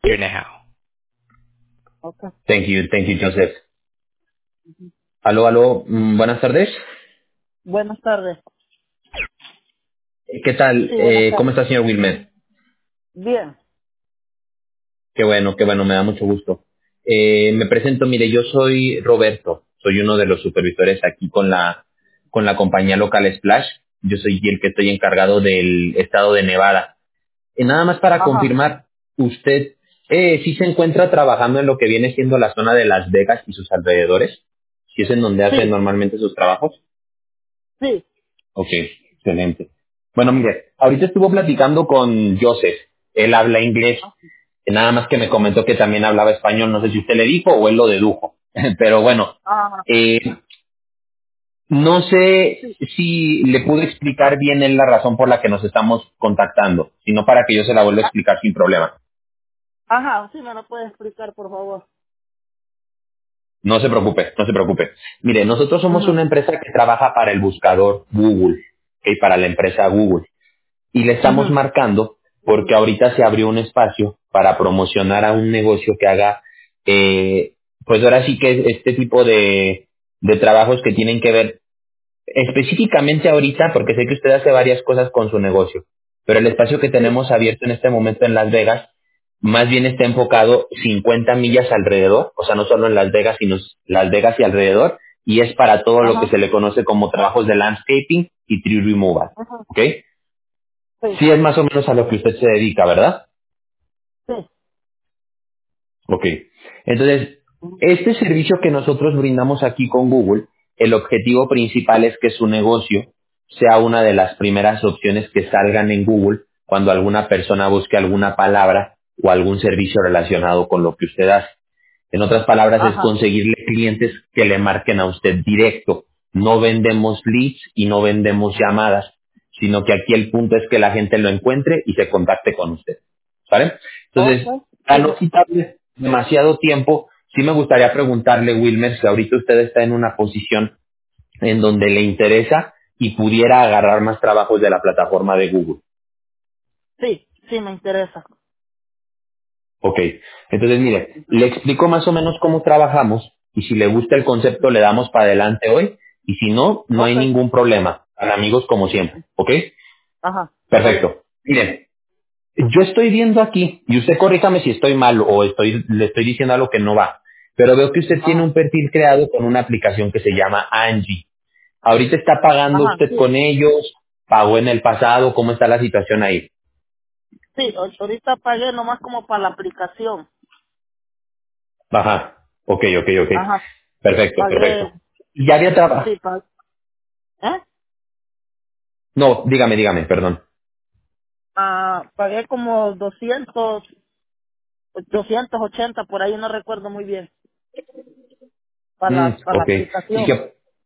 Here now. Okay. Thank you, Joseph. Aló, buenas tardes. Buenas tardes. ¿Qué tal? Sí, buenas ¿Cómo tardes. está, señor Wilmer? Bien. Qué bueno, me da mucho gusto. Me presento, mire, yo soy Roberto, soy uno de los supervisores aquí con la compañía local Splash. Yo soy el que estoy encargado del estado de Nevada. Nada más para Ajá. confirmar, usted sí se encuentra trabajando en lo que viene siendo la zona de Las Vegas y sus alrededores, si es en donde hace Sí, normalmente sus trabajos. sí. Ok, excelente. Bueno, mire, ahorita estuvo platicando con Joseph. Él habla inglés, nada más que me comentó que también hablaba español. No sé si usted le dijo o él lo dedujo. Pero bueno, Ah, eh, no sé sí. si le pude explicar bien él la razón por la que nos estamos contactando, sino para que yo se la vuelva a Ah, explicar sin problema. ajá, sí, me lo puede explicar, por favor. No se preocupe, no se preocupe. Mire, nosotros somos Ajá. una empresa que trabaja para el buscador Google, ¿ok? Para la empresa Google. Y le estamos Ajá. marcando porque ahorita se abrió un espacio para promocionar a un negocio que haga, pues ahora sí que este tipo de trabajos que tienen que ver específicamente ahorita, porque sé que usted hace varias cosas con su negocio, pero el espacio que Sí. tenemos abierto en este momento en Las Vegas, más bien está enfocado 50 millas alrededor, o sea, no solo en Las Vegas, sino Las Vegas y alrededor, y es para todo lo que Ajá. se le conoce como trabajos de landscaping y tree removal, Ajá. ¿ok? Sí. Sí es más o menos a lo que usted se dedica, ¿verdad? Sí. Ok. Entonces, este servicio que nosotros brindamos aquí con Google, el objetivo principal es que su negocio sea una de las primeras opciones que salgan en Google cuando alguna persona busque alguna palabra o algún servicio relacionado con lo que usted hace. En otras palabras, es Ajá. conseguirle clientes que le marquen a usted directo. No vendemos leads y no vendemos llamadas, sino que aquí el punto es que la gente lo encuentre y se contacte con usted. ¿Vale? Ok. Entonces, Sí. para no quitarle demasiado tiempo, sí me gustaría preguntarle, Wilmer, si ahorita usted está en una posición en donde le interesa y pudiera agarrar más trabajos de la plataforma de Google. Sí. Sí, me interesa. Ok, entonces mire, le explico más o menos cómo trabajamos y si le gusta el concepto le damos para adelante hoy y si no, no hay Ok. ningún problema. Tan amigos como siempre, ¿ok? Ajá. Ok. Perfecto. Miren, yo estoy viendo aquí, y usted corríjame si estoy mal o le estoy diciendo algo que no va, pero veo que usted tiene un Ajá. perfil creado con una aplicación que se llama Angie. Ahorita está pagando Ajá. usted Sí. con ellos, pagó en el pasado, ¿cómo está la situación ahí? Sí. Ahorita pagué nomás como para la aplicación. Ajá, ok. Ajá. Perfecto, Pagué. perfecto. ¿Ya había trabajado? Sí, pagué. ¿Eh? No, dígame, perdón. Pagué como 280 por ahí, no recuerdo muy bien, para la Ok. aplicación.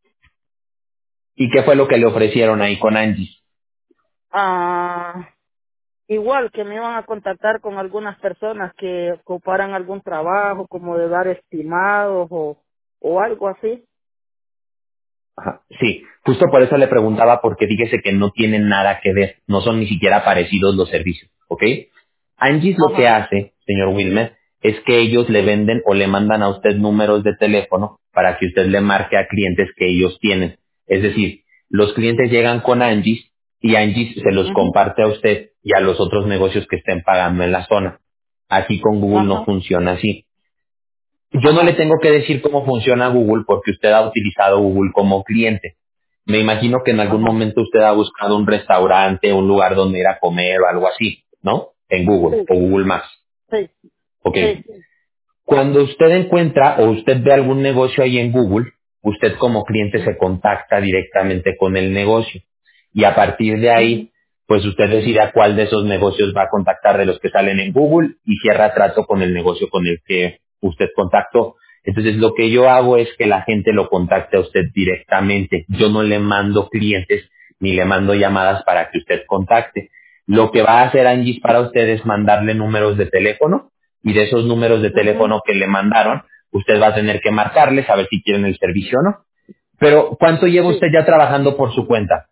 ¿Y qué fue lo que le ofrecieron ahí con Angie? Ah, igual que me iban a contactar con algunas personas que ocuparan algún trabajo, como de dar estimados o algo así. Ajá. Sí, justo por eso le preguntaba porque fíjese que no tienen nada que ver, no son ni siquiera parecidos los servicios, ¿ok? Angie lo que Ajá, hace, señor Wilmer, es que ellos le sí. venden o le mandan a usted números de teléfono para que usted le marque a clientes que ellos tienen. Es decir, los clientes llegan con Angie y Angie se los Ujú, comparte a usted y a los otros negocios que estén pagando en la zona. Aquí con Google no ajá, funciona así. Yo no le ajá, tengo que decir cómo funciona Google porque usted ha utilizado Google como cliente. Me imagino que en algún ajá. momento usted ha buscado un restaurante, un lugar donde ir a comer o algo así, ¿no? En Google Sí, o Google Maps. sí, Ok. sí. Cuando usted encuentra o usted ve algún negocio ahí en Google, usted como cliente se contacta directamente con el negocio. Y a partir de Ujú, ahí, pues usted decide a cuál de esos negocios va a contactar de los que salen en Google y cierra trato con el negocio con el que usted contactó. Entonces lo que yo hago es que la gente lo contacte a usted directamente. Yo no le mando clientes ni le mando llamadas para que usted contacte. Lo que va a hacer Angie para usted es mandarle números de teléfono y de esos números de ujú, teléfono que le mandaron, usted va a tener que marcarles a ver si quieren el servicio o no. Pero, ¿cuánto lleva sí. usted ya trabajando por su cuenta?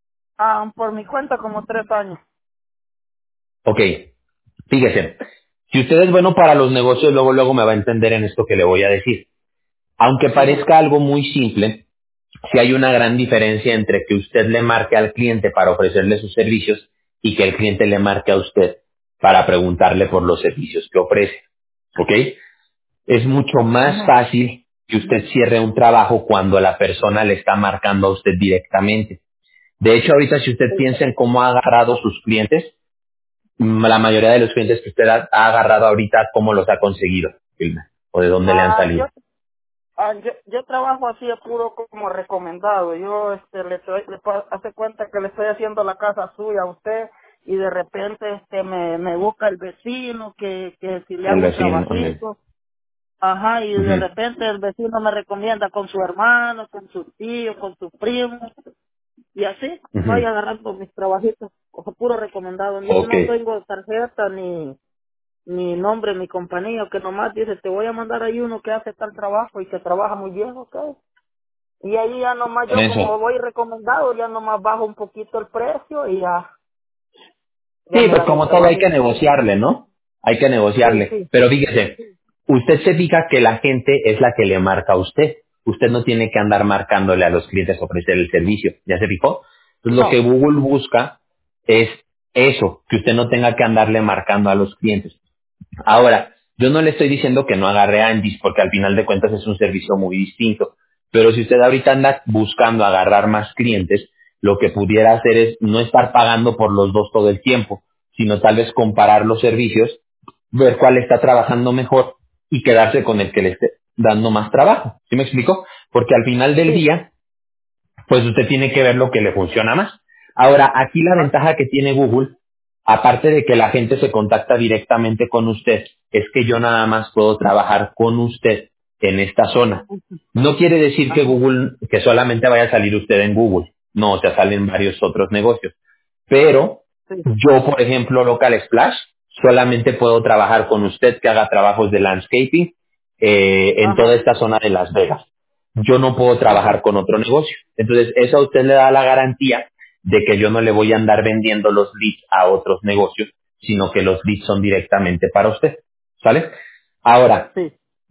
Por mi cuenta como 3 años. Ok, fíjese, Si usted es bueno para los negocios, luego me va a entender en esto que le voy a decir. Aunque Ujú. parezca algo muy simple, sí hay una gran diferencia entre que usted le marque al cliente para ofrecerle sus servicios y que el cliente le marque a usted para preguntarle por los servicios que ofrece. ¿Ok? Es mucho más Ujú. fácil que usted cierre un trabajo cuando la persona le está marcando a usted directamente. De hecho, ahorita si usted Sí. piensa en cómo ha agarrado sus clientes, la mayoría de los clientes que usted ha agarrado ahorita, ¿cómo los ha conseguido, Vilma? ¿O de dónde le han Ah, salido? yo trabajo así de puro como recomendado. Yo hace cuenta que le estoy haciendo la casa suya a usted y de repente me busca el vecino que si le El hago un vecino. Ok. trabajito. Ajá, y de Ujú. repente el vecino me recomienda con su hermano, con su tío, con su primo, y así Ujú. vaya agarrando mis trabajitos, o sea, puro recomendado. Yo Ok. no tengo tarjeta ni nombre, ni compañía, que nomás dice, te voy a mandar ahí uno que hace tal trabajo y que trabaja muy bien, ok. Y ahí ya nomás Por yo como eso. voy recomendado, ya nomás bajo un poquito el precio y ya Sí, me pues dan mi como todo hay que trabajito. negociarle, ¿no? Hay que Sí, negociarle. sí, Pero fíjese, usted se fija que la gente es la que le marca a usted. Usted no tiene que andar marcándole a los clientes a ofrecer el servicio. ¿Ya se fijó? Entonces lo que no, Google busca es eso, que usted no tenga que andarle marcando a los clientes. Ahora, yo no le estoy diciendo que no agarre Angie's, porque al final de cuentas es un servicio muy distinto. Pero si usted ahorita anda buscando agarrar más clientes, lo que pudiera hacer es no estar pagando por los dos todo el tiempo, sino tal vez comparar los servicios, ver cuál está trabajando mejor y quedarse con el que le esté dando más trabajo. ¿Sí me explico? Porque al final del sí, día, pues usted tiene que ver lo que le funciona más. Ahora, aquí la ah, ventaja que tiene Google, aparte de que la gente se contacta directamente con usted, es que yo nada más puedo trabajar con usted en esta zona. No quiere decir que ajá, Google, que solamente vaya a salir usted en Google. No, o sea, salen varios otros negocios. Pero sí, yo, por ejemplo, Local Splash, solamente puedo trabajar con usted que haga trabajos de landscaping en toda ajá, esta zona de Las Vegas. Yo no puedo trabajar ajá, con otro negocio. Entonces, eso a usted le da la garantía de que yo no le voy a andar vendiendo los leads a otros negocios, sino que los leads son directamente para usted. ¿Sale? Ahora, sí,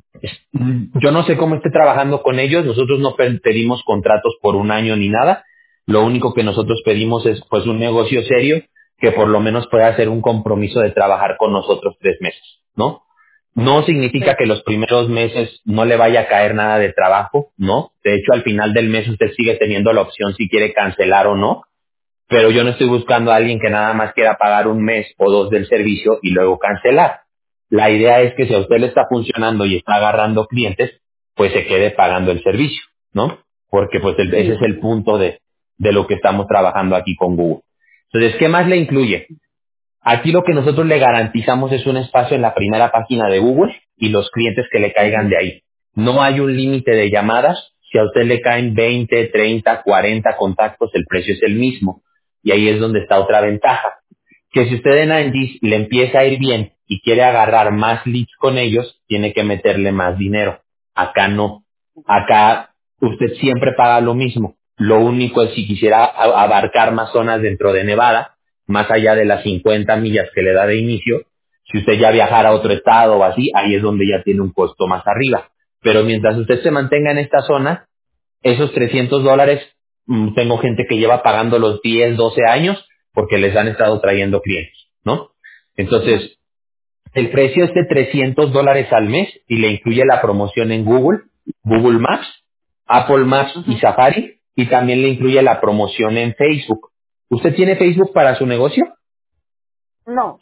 yo no sé cómo esté trabajando con ellos, nosotros no pedimos contratos por un año ni nada, lo único que nosotros pedimos es pues un negocio serio que por lo menos pueda hacer un compromiso de trabajar con nosotros 3 meses, ¿no? No significa sí, que los primeros meses no le vaya a caer nada de trabajo, ¿no? De hecho, al final del mes usted sigue teniendo la opción si quiere cancelar o no, pero yo no estoy buscando a alguien que nada más quiera pagar un mes o dos del servicio y luego cancelar. La idea es que si a usted le está funcionando y está agarrando clientes, pues se quede pagando el servicio, ¿no? Porque pues ese sí, es el punto de lo que estamos trabajando aquí con Google. Entonces, ¿qué más le incluye? Aquí lo que nosotros le garantizamos es un espacio en la primera página de Google y los clientes que le caigan ujú, de ahí. No hay un límite de llamadas. Si a usted le caen 20, 30, 40 contactos, el precio es el mismo. Y ahí es donde está otra ventaja. Que si usted en Angie le empieza a ir bien y quiere agarrar más leads con ellos, tiene que meterle más dinero. Acá no. Acá usted siempre paga lo mismo. Lo único es si quisiera abarcar más zonas dentro de Nevada, más allá de las 50 millas que le da de inicio, si usted ya viajara a otro estado o así, ahí es donde ya tiene un costo más arriba. Pero mientras usted se mantenga en esta zona, esos $300, tengo gente que lleva pagando los 10, 12 años porque les han estado trayendo clientes, ¿no? ujú, Entonces, el precio es de $300 al mes y le incluye la promoción en Google, Google Maps, Apple Maps y ujú. Safari, y también le incluye la promoción en Facebook. ¿Usted tiene Facebook para su negocio? No,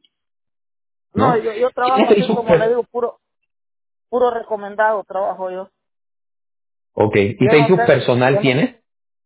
no, ¿No? yo ¿Tiene trabajo así Facebook? como le digo, puro recomendado trabajo yo. Ok. ¿Y Yo no Facebook sé, personal yo no, tiene?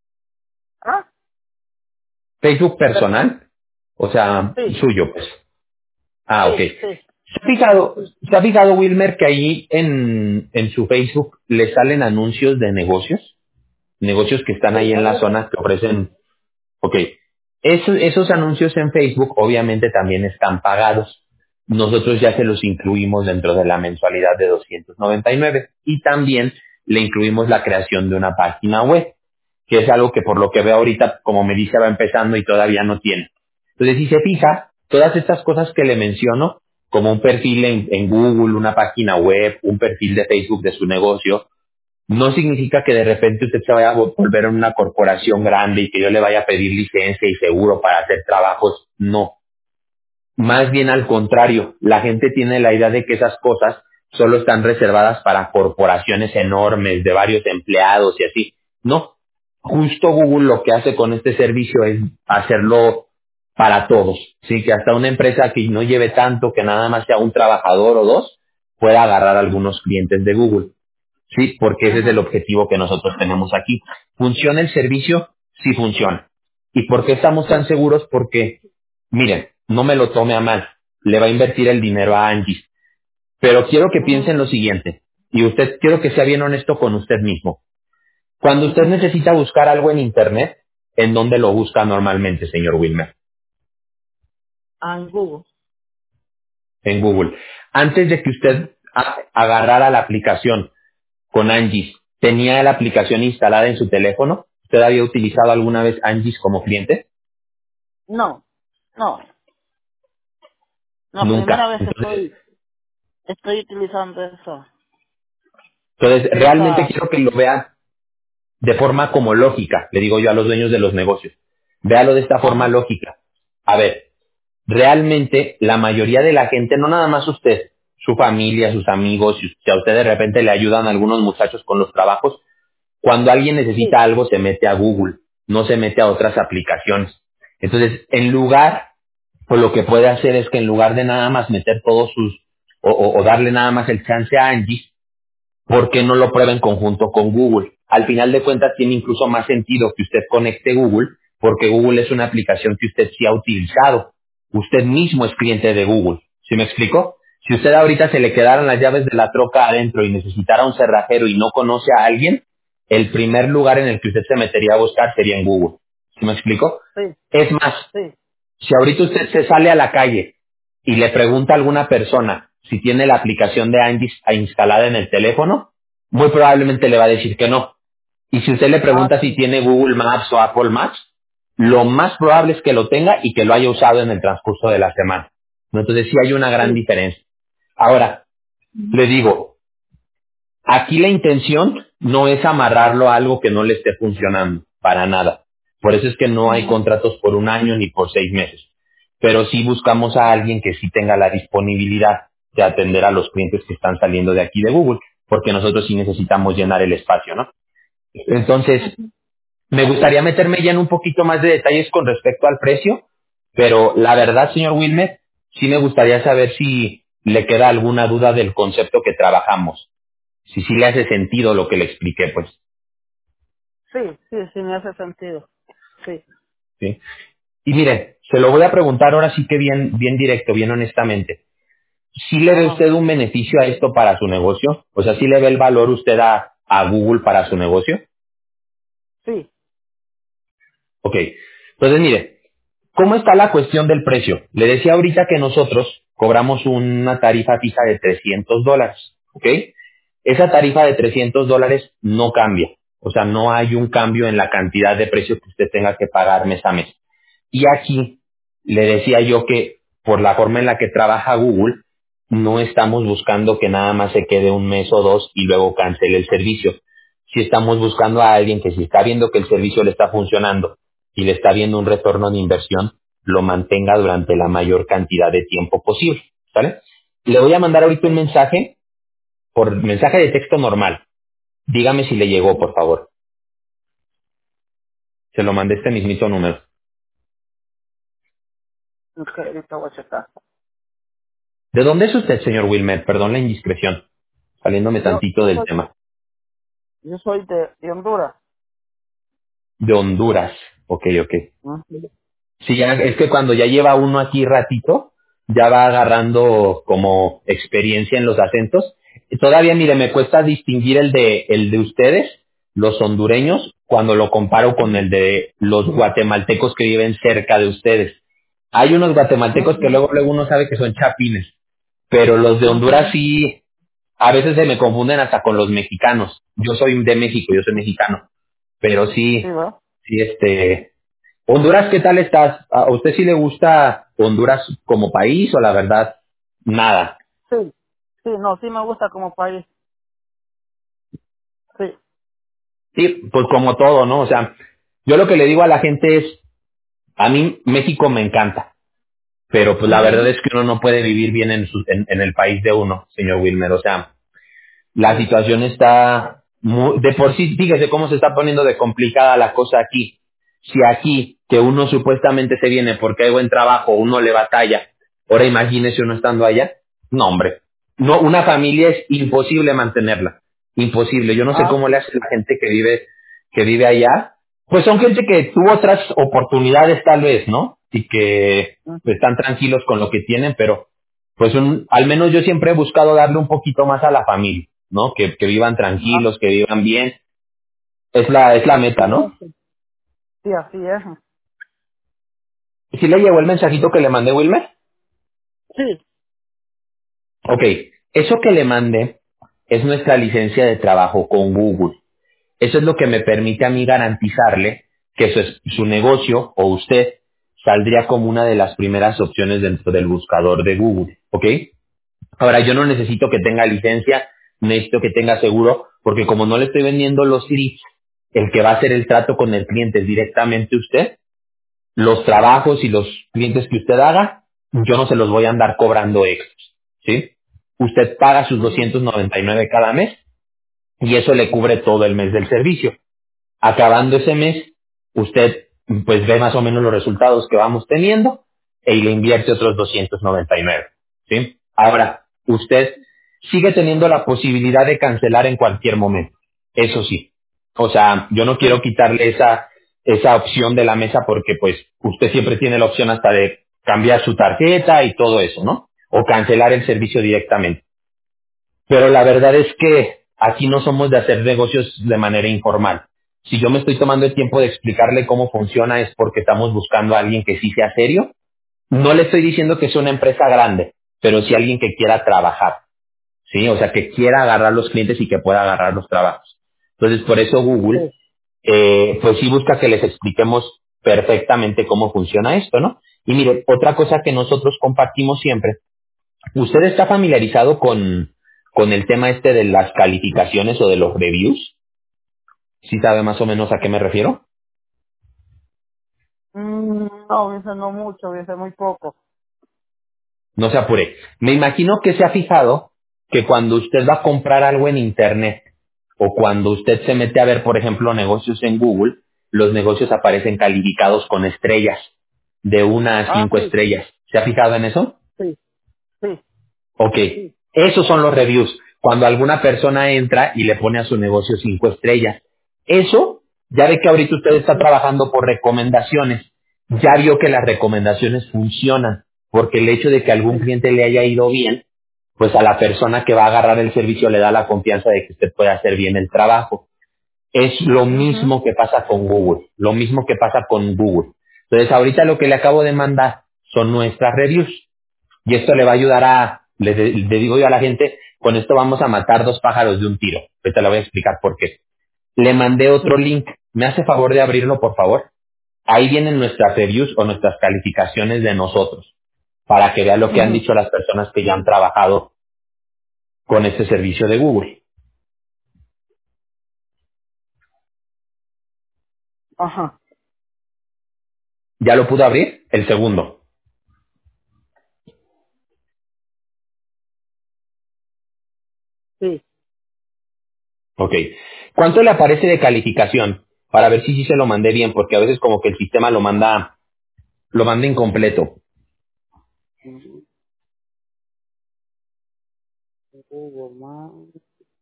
ah, ¿Facebook personal, personal? O sea, sí, suyo, pues. Ah, ok. sí, sí, Se ha fijado, Wilmer, que ahí en su Facebook le salen anuncios de negocios? Negocios que están sí, ahí en la algunos, zona que ofrecen. Ok. Esos anuncios en Facebook obviamente también están pagados. Nosotros ya se los incluimos dentro de la mensualidad de 299 y también le incluimos la creación de una página web, que es algo que por lo que veo ahorita, como me dice, va empezando y todavía no tiene. Entonces, si se fija, todas estas cosas que le menciono, como un perfil en Google, una página web, un perfil de Facebook de su negocio, no significa que de repente usted se vaya a volver en una corporación grande y que yo le vaya a pedir licencia y seguro para hacer trabajos. No. Más bien al contrario, la gente tiene la idea de que esas cosas solo están reservadas para corporaciones enormes de varios empleados y así. No, justo Google lo que hace con este servicio es hacerlo para todos, sí, que hasta una empresa que no lleve tanto, que nada más sea un trabajador o dos, pueda agarrar algunos clientes de Google, sí, porque ese es el Ujú. objetivo que nosotros tenemos aquí. ¿Funciona el servicio? Sí funciona. ¿Y por qué estamos Sí. tan seguros? Porque, miren, no me lo tome a mal, le va a invertir el dinero a Angie, pero quiero que piense Ujú. en lo siguiente, y usted, quiero que sea bien honesto con usted mismo. Cuando usted Ujú. necesita buscar algo en Internet, ¿en dónde lo busca normalmente, señor Wilmer? En Google. En Google. Antes de que Ujú. usted agarrara la aplicación con Angie's, ¿tenía la aplicación instalada en su teléfono? ¿Usted había utilizado alguna vez Angie's como cliente? No, no, no, primera Nunca. vez que estoy utilizando Entonces, realmente esa, quiero que lo vea de forma como lógica, le digo yo a los dueños de los negocios. Véalo de esta forma ajá, lógica. A ver, realmente la mayoría de la gente, no nada más usted, su familia, sus amigos, si a usted de repente le ayudan algunos muchachos con los trabajos, cuando alguien sí, necesita algo se mete a Google, no se mete a otras aplicaciones. Entonces, en lugar, pues lo que puede hacer es que en lugar de nada más meter todos sus, o darle nada más el chance a Angie, ¿por qué no lo prueba en conjunto con Google? Al final de cuentas tiene incluso más sentido que usted conecte Google, porque Google es una aplicación que usted sí ha utilizado. Usted mismo es cliente de Google. ¿Sí me explico? Si usted ahorita se le quedaran las llaves de la troca adentro y necesitara un cerrajero y no conoce a alguien, el primer lugar en el que usted se metería a buscar sería en Google. ¿Sí me explico? sí, Es más, sí, si ahorita usted se sale a la calle y le pregunta a alguna persona si tiene la aplicación de Angie instalada en el teléfono, muy probablemente le va a decir que no. Y si usted le ah, pregunta si sí, tiene Google Maps o Apple Maps, lo más probable es que lo tenga y que lo haya usado en el transcurso de la semana. ¿No? Entonces sí hay una gran sí, diferencia. Ahora, le digo, aquí la intención no es amarrarlo a algo que no le esté funcionando, para nada. Por eso es que no hay ujú, contratos por un año ni por 6 meses. Pero sí buscamos a alguien que sí tenga la disponibilidad de atender a los clientes que están saliendo de aquí de Google, porque nosotros sí necesitamos llenar el espacio, ¿no? Entonces, ujú. me gustaría meterme ya en un poquito más de detalles con respecto al precio, pero la verdad, señor Wilmer, sí me gustaría saber si le queda alguna duda del concepto que trabajamos, si sí le hace sentido lo que le expliqué, pues. Sí, sí, sí, me hace sentido, sí, ¿Sí? Y mire, se lo voy a preguntar ahora sí que bien, bien directo, bien honestamente. ¿Sí le ve ajá, usted un beneficio a esto para su negocio? O sea, ¿sí le ve el valor usted a Google para su negocio? sí, Ok. Entonces, mire, ¿cómo está la cuestión del precio? Le decía ahorita que nosotros cobramos una tarifa fija de $300, ¿ok? Esa tarifa de $300 no cambia. O sea, no hay un cambio en la cantidad de precio que usted tenga que pagar mes a mes. Y aquí le decía yo que por la forma en la que trabaja Google, no estamos buscando que nada más se quede un mes o dos y luego cancele el servicio. Si estamos buscando a alguien que si está viendo que el servicio le está funcionando y le está viendo un retorno de inversión, lo mantenga durante la mayor cantidad de tiempo posible. ¿Sale? Le voy a mandar ahorita un sí, mensaje por mensaje de texto normal. Dígame si le llegó, por favor. Se lo mandé este mismito número. ok, ahorita voy a checar. ¿De dónde es usted, señor Wilmer? Perdón la indiscreción, saliéndome tantito Yo del soy, tema. yo soy de Honduras. De Honduras. Ok, ok. Ujú. Sí, ya, es que cuando ya lleva uno aquí ratito, ya va agarrando como experiencia en los acentos. Y todavía, mire, me cuesta distinguir el de ustedes, los hondureños, cuando lo comparo con el de los guatemaltecos que viven cerca de ustedes. Hay unos guatemaltecos que Ujú. luego uno sabe que son chapines, pero los de Ujú. Honduras sí, a veces se me confunden hasta con los mexicanos. Yo soy de México, yo soy mexicano, pero Sí, sí, ¿verdad? sí, Honduras, ¿qué tal estás? ¿A usted sí le gusta Honduras como país o la verdad? Nada. Sí, sí, no, sí me gusta como país. Sí. Sí, pues como todo, ¿no? O sea, yo lo que le digo a la gente es, a mí México me encanta, pero pues la Ujú. verdad es que uno no puede vivir bien en el país de uno, señor Wilmer. O sea, la Sí. situación está de por sí, fíjese cómo se está poniendo de complicada la cosa aquí. Si aquí, que uno supuestamente se viene porque hay buen trabajo, uno le batalla, ahora imagínese uno estando allá. No, hombre. No, una familia es imposible mantenerla. Imposible. Yo no sé Ah, cómo le sí. hace la gente que vive allá. Pues son gente que tuvo otras oportunidades tal vez, ¿no? Y que Ujú. están tranquilos con lo que tienen, pero pues al menos yo siempre he buscado darle un poquito más a la familia, ¿no? Que vivan Ah, tranquilos, que vivan bien. Es la sí, meta, no, ¿no? sí. Sí, así es. ¿Sí le llegó el mensajito que le mandé, Wilmer? Sí. Ok, eso que le mandé es nuestra licencia de trabajo con Google. Eso es lo que me permite a mí garantizarle que su negocio o usted saldría como una de las primeras opciones dentro del buscador de Google, ¿ok? Ahora, yo no necesito que tenga licencia, necesito que tenga seguro, porque como no le estoy vendiendo los leads, el que va a hacer el trato con el cliente es directamente usted, los trabajos y los clientes que usted haga, yo no se los voy a andar cobrando extras, ¿sí? Usted paga sus Ujú. 299 cada mes y eso le cubre todo el mes del servicio. Acabando ese mes, usted pues ve más o menos los resultados que vamos teniendo y le invierte otros 299, ¿sí? Ahora, usted sigue teniendo la posibilidad de cancelar en cualquier momento, eso sí. O sea, yo no quiero Sí. quitarle esa opción de la mesa porque pues usted siempre tiene la opción hasta de cambiar su tarjeta y todo eso, ¿no? O cancelar el servicio directamente. Pero la verdad es que aquí no somos de hacer negocios de manera informal. Si yo me estoy tomando el tiempo de explicarle cómo funciona es porque estamos buscando a alguien que sí sea serio. No le estoy diciendo que sea una empresa grande, pero sí alguien que quiera trabajar, ¿sí? O sea, que quiera agarrar los clientes y que pueda agarrar los trabajos. Entonces, por eso Google, Sí. pues sí busca que les expliquemos perfectamente cómo funciona esto, ¿no? Y mire, otra cosa que nosotros compartimos siempre. ¿Usted está familiarizado con el tema este de las calificaciones o de los reviews? ¿Sí sabe más o menos a qué me refiero? No, dice no mucho, dice muy poco. No se apure. Me imagino que se ha fijado que cuando usted va a comprar algo en Internet o cuando usted se mete a ver, por ejemplo, negocios en Google, los negocios aparecen calificados con estrellas, de 1 a 5 Sí, estrellas. ¿Se ha fijado en eso? sí, sí. Ok, esos son los reviews. Cuando alguna persona entra y le pone a su negocio 5 estrellas. Eso, ya ve que ahorita usted está trabajando por recomendaciones. Ya vio que las recomendaciones funcionan, porque el hecho de que algún Sí. cliente le haya ido bien, pues a la persona que va a agarrar el servicio le da la confianza de que usted puede hacer bien el trabajo. Es lo Ujú. mismo que pasa con Google, lo mismo que pasa con Google. Entonces ahorita lo que le acabo de mandar son nuestras reviews. Y esto le va a ayudar le digo yo a la gente, con esto vamos a matar dos pájaros de un tiro. Ahorita le voy a explicar por qué. Le mandé otro Sí. link. ¿Me hace favor de abrirlo, por favor? Ahí vienen nuestras reviews o nuestras calificaciones de nosotros, para que vea lo que han Ujú. dicho las personas que ya han trabajado con este servicio de Google. Ajá. ¿Ya lo pudo abrir? El segundo. Sí. Ok. ¿Cuánto le aparece de calificación? Para ver si sí se lo mandé bien, porque a veces como que el sistema lo manda incompleto. Ujú. Google Maps.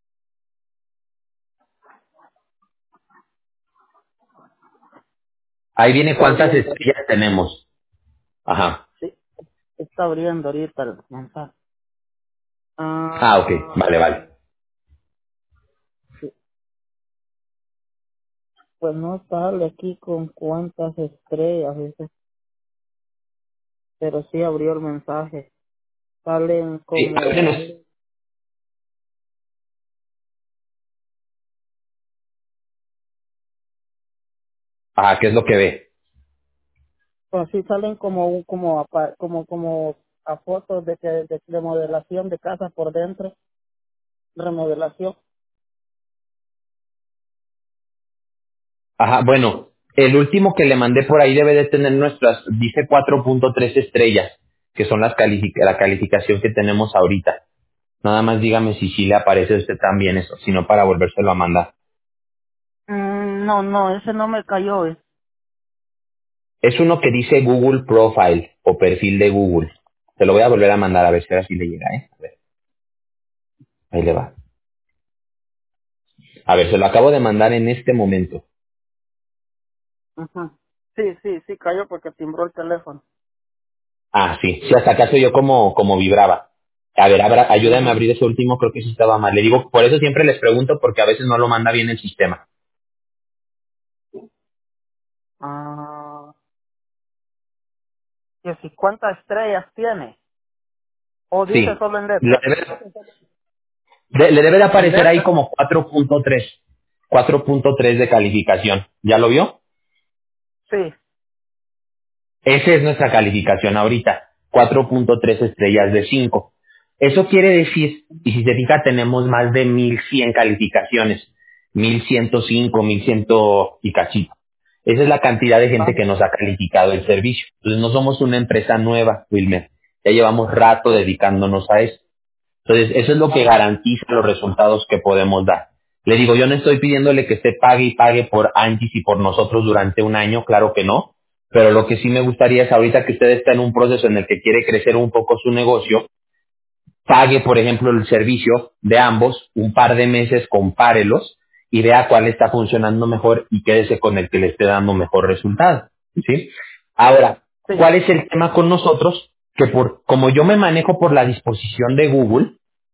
Ahí viene Está cuántas abriendo. estrellas tenemos. Ajá. Sí. Está abriendo ahorita el mensaje. Ah, ok. Ah, Vale, vale. sí. Pues no sale aquí con cuántas estrellas, dice, pero sí abrió el mensaje. Salen Sí, ahí como, tienes. Ajá, ¿qué es lo que ve? pues sí salen como un, como, como a fotos de que de remodelación de casa por dentro, remodelación. Ajá, bueno, el último que le mandé por ahí debe de tener dice 4.3 estrellas, que son la calificación que tenemos ahorita. Nada más dígame si sí le aparece a usted también eso, si no para volvérselo a mandar. No, no, ese no me cayó. Es uno que dice Google Profile o perfil de Google. Se lo voy a volver a mandar a ver si ahora sí le llega, ¿eh? A ver, ahí le va. A ver, se lo acabo de mandar en este momento. Ujú. Sí, sí, sí cayó porque timbró el teléfono. Ah, sí, sí, hasta acá yo como vibraba. A ver, ayúdame a Ujú. abrir ese último, creo que sí estaba mal. Le digo, por eso siempre les pregunto, porque a veces no lo manda bien el sistema. Ah, que si cuántas estrellas tiene, o dice Sí, solo en le letra. debe, le debe de aparecer ahí como 4.3, 4.3 de calificación. ¿Ya lo vio? Sí. Esa es nuestra calificación ahorita, 4.3 estrellas de 5. Eso quiere decir, y si se fija, tenemos más de 1,100 calificaciones, 1,105, 1,100 y cachito. Esa es la cantidad de gente Ah, que nos ha calificado el servicio. Entonces no somos una empresa nueva, Wilmer. Ya llevamos rato dedicándonos a eso. Entonces, eso es lo que ajá. garantiza los resultados que podemos dar. Le digo, yo no estoy pidiéndole que usted pague y pague por Antis y por nosotros durante un año, claro que no, pero lo que sí me gustaría es ahorita que usted está en un proceso en el que quiere crecer un poco su negocio, pague, por ejemplo, el servicio de ambos, un par de meses, compárelos y vea cuál está funcionando mejor y quédese con el que le esté dando mejor resultado. ¿Sí? Ahora, Sí. ¿cuál es el tema con nosotros? Que como yo me manejo por la disposición de Google,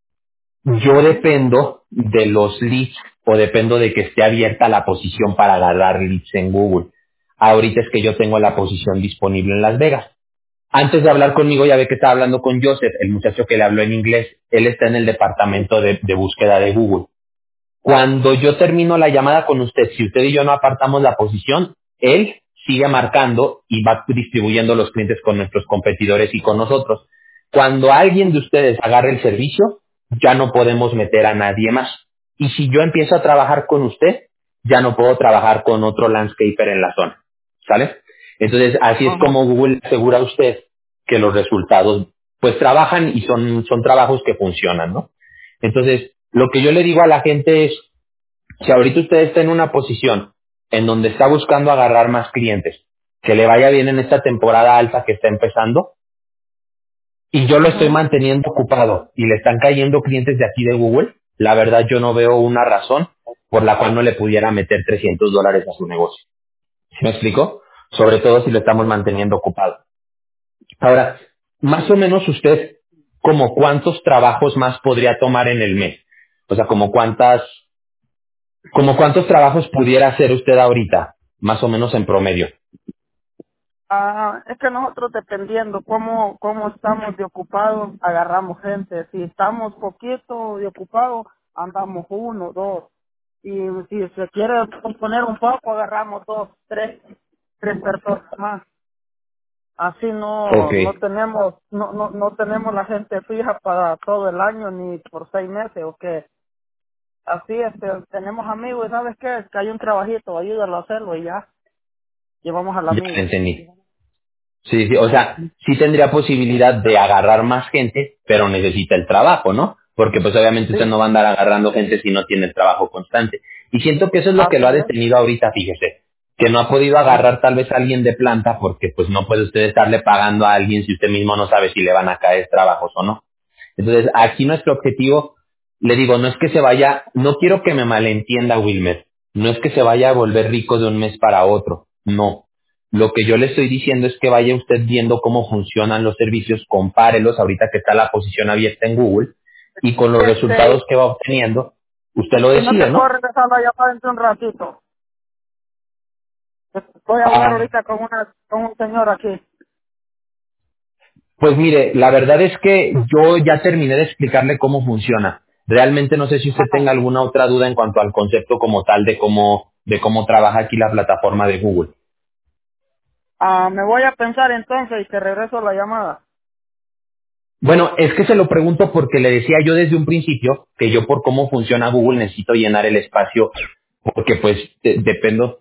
yo Ujú. dependo de los leads o dependo de que esté abierta la posición para agarrar leads en Google. Ahorita es que yo tengo la posición disponible en Las Vegas. Antes de hablar conmigo ya ve que estaba hablando con Joseph, el muchacho que le habló en inglés. Él está en el Sí. departamento de búsqueda de Google. Cuando yo termino la llamada con usted, si usted y yo no apartamos la posición, él sigue marcando y va distribuyendo los clientes con nuestros competidores y con nosotros. Cuando alguien de ustedes agarre el servicio, ya no podemos meter a nadie más. Y si yo empiezo a trabajar con usted, ya no puedo trabajar con otro landscaper en la zona. ¿Sale? Entonces, así es Ajá. como Google asegura a usted que los resultados pues trabajan y son trabajos que funcionan, ¿no? Entonces, lo que yo le digo a la gente es, si ahorita usted está en una posición en donde está buscando agarrar más clientes, que le vaya bien en esta temporada alta que está empezando, y yo lo estoy Ujú. manteniendo ocupado y le están cayendo clientes de aquí de Google, la verdad yo no veo una razón por la cual no le pudiera meter $300 a su negocio. ¿Sí me explico? Sobre todo si lo estamos manteniendo ocupado. Ahora, más o menos usted, como cuántos trabajos más podría tomar en el mes. O sea, como cuántos trabajos pudiera hacer usted ahorita, más o menos en promedio. Ah, es que nosotros dependiendo cómo estamos de ocupados, agarramos gente. Si estamos poquito de ocupados, andamos uno, dos. Y si se quiere poner un poco, agarramos dos, tres personas más. Así Ok, no tenemos, no tenemos la gente fija para todo el año ni por 6 meses o que así tenemos amigos y sabes qué, que hay un trabajito, ayúdalo a hacerlo y ya llevamos al ya amigo. entendí. Sí, sí, o sea, sí tendría posibilidad de agarrar más gente, pero necesita el trabajo, ¿no? Porque pues obviamente usted Sí, no va a andar agarrando gente si no tiene el trabajo constante. Y siento que eso es lo que así lo ha es. detenido ahorita, fíjese, que no ha podido agarrar tal vez a alguien de planta porque pues no puede usted estarle pagando a alguien si usted mismo no sabe si le van a caer trabajos o no. Entonces, aquí nuestro objetivo, le digo, no es que se vaya, no quiero que me malentienda Wilmer, no es que se vaya a volver rico de un mes para otro, no. Lo que yo le estoy diciendo es que vaya usted viendo cómo funcionan los servicios, compárelos ahorita que está la posición abierta en Google y con los resultados que va obteniendo, usted lo Y no te decide, puedo ¿no? regresar la llamada dentro de un ratito. Voy a hablar Ah, ahorita con un señor aquí. pues mire, la verdad es que yo ya terminé de explicarle cómo funciona. Realmente no sé si usted Ajá. tenga alguna otra duda en cuanto al concepto como tal de cómo trabaja aquí la plataforma de Google. Me voy a pensar entonces y te regreso la llamada. Bueno, es que se lo pregunto porque le decía yo desde un principio que yo por cómo funciona Google necesito llenar el espacio porque pues dependo